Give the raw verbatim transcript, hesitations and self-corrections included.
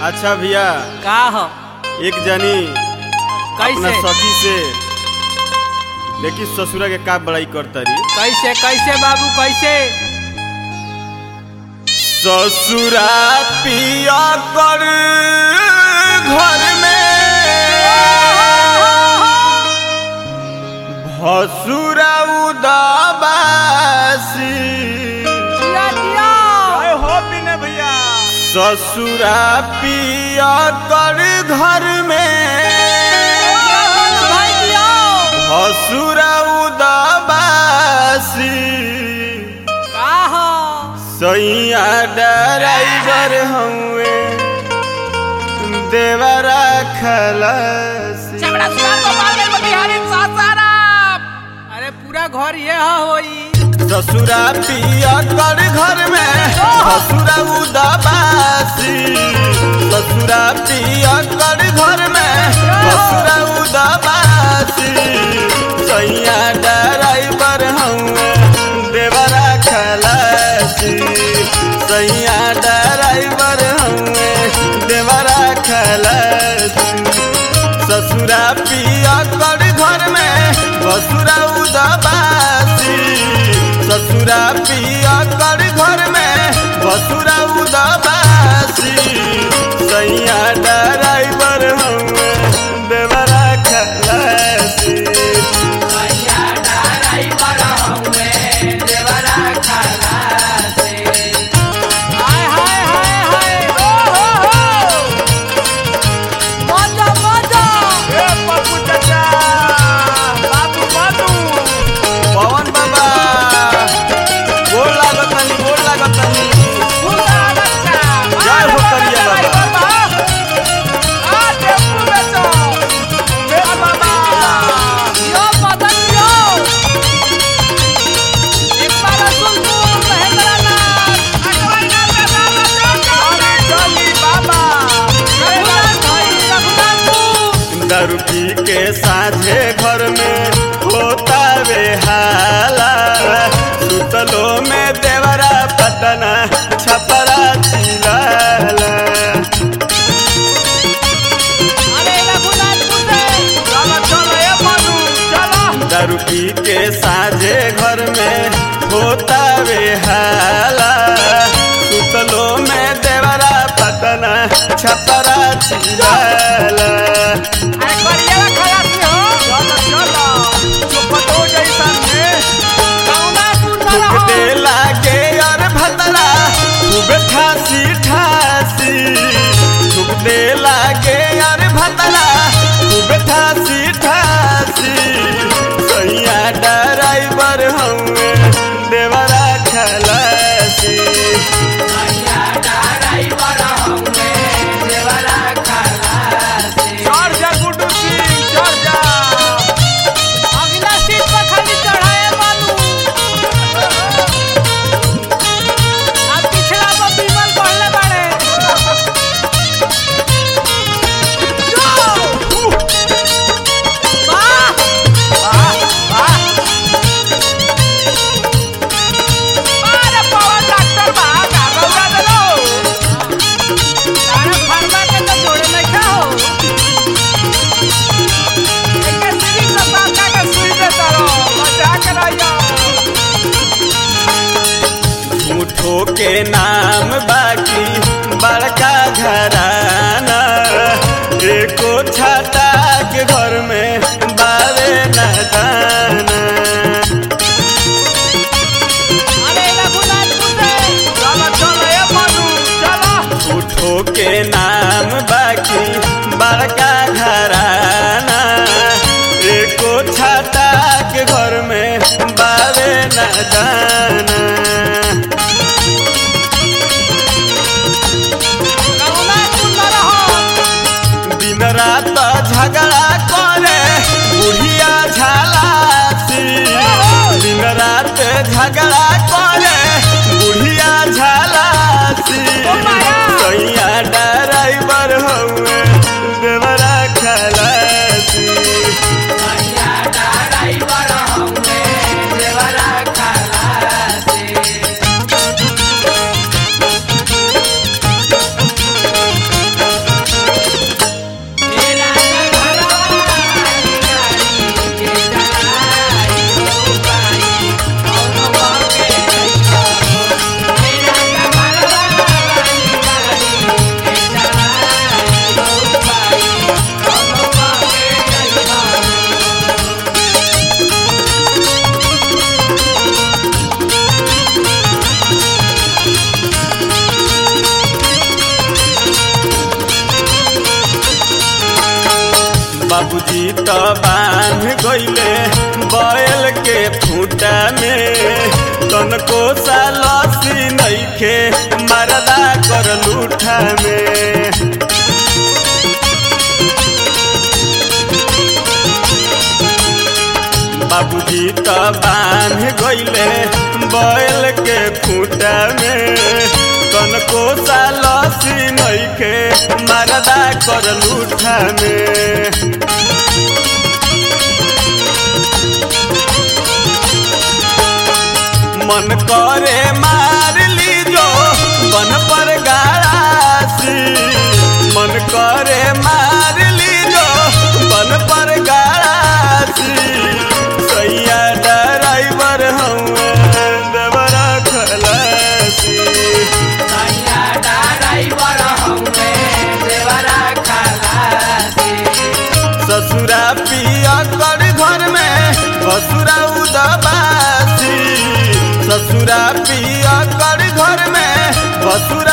अच्छा भैया का हो एक जनी अपना कैसे सखी से देखी ससुरा के का बड़ाई करतरी। कैसे कैसे बाबू कैसे ससुरा पिया कर घर में भसुरा उदाबासी जिया जिया हो बिने भैया। ससुरा पिया कर घर में भाई जिया भसुरा उदाबासी का हो सैया ड्राइवर हुए देवरा खलासी। चमड़ा सुनार गोपाल गंज बिहारी सासाराम। अरे पूरा घर ये हा होई ससुरा पिया कर घर में भसुरा उदाबासी। ससुरा पिया कर घर में भसुरा उदाबासी सैया ड्राइवर हुए देवरा खलासी। सैया ड्राइवर हुए देवरा खलासी। ससुरा पिया कर घर में भसुरा उदाबासी। ससुरा पिया कर घर में भसुरा उदाबासी सैया ड्राइवर हुए देवरा खलासी। भैया ड्राइवर हुए देवरा खलासी। हाय हाय हाय हाय ओ हो हो मजा मजा ए पप्पू चाचा बाबू बाबू पवन बाबा गोड़ लागतनी गोड़ लागतनी पूरा बच्चा जय हो करिया बाबा। आ टेम्पू बेचो मेरा बाबा यो मदन यो एक बार सुन तू महेंद्रनाथ अकबरनाथ का बाबा चल चली बाबा रघुनाथ भाई रघुनाथ तू दारू पी के साझे घर में होता वे हाला। सुतलो में देवरा पटना छपरा चिलाला। अरे रघुनाथ तू से चलो चलो ए मनु चलो दारू पी के साझे घर में होता वे हाला। सुतलो में देवरा पटना छपरा चिलाला। अरे करिया खलासी हो चलो चलो चुपतो जैसन है कौना सुंदर थूक हो दे लागे और भतरा खूब ठासी ठासी। थूक दे लागे और भतरा खूब ठासी ठासी सैया ड्राइवर हुए देवरा खलासी। भैया ड्राइवर हुए देवरा खलासी। चढ़ जा गुड्डू सिंह चढ़ जा। अगला सीट पर खाली चढ़ाए बालू अब पिछला पर बीमल पहले बाड़े वाह अरे पवन डॉक्टर बा का रौदा देलो तारा फरमा के तो जोड़े नहीं का हो एके सीरी का बाका के सुई दे तारो बचा के रहियो झूठो के नाम बाकी बड़का घराना। एको छाता के घर में बावे न दाना। अरे रघुनाथ कुसे चलो चलो ए मनु चलो झूठो के नाम बाकी बड़का घराना। एको छाता के घर में बावे न दाना। कौना सुंदर हो दिन रात झगड़ा करे बुढ़िया झालासी। दिन रात झगड़ा करे बुढ़िया झालासी सैया ड्राइवर हुए देवरा खलासी। भैया ड्राइवर हुए देवरा खलासी। तो बांध गइले बैल के फूटा में तनको सालसी नइखे मरदा कर लूठा में। बाबूजी तो बांध गइले बैल के फूटा में तनको सालसी नइखे मरदा कर लूठा में। मन करे मार ली जो बन पर गाड़ासी, मन करे मार ली जो बन पर गाड़ासी। सैया ड्राइवर हूँ देवरा खलासी, सैया ड्राइवर हउवे देवरा खलासी। ससुरा पिया कर घर में भसुरा उदाबासी, ससुरा पिया कर घर में भसुरा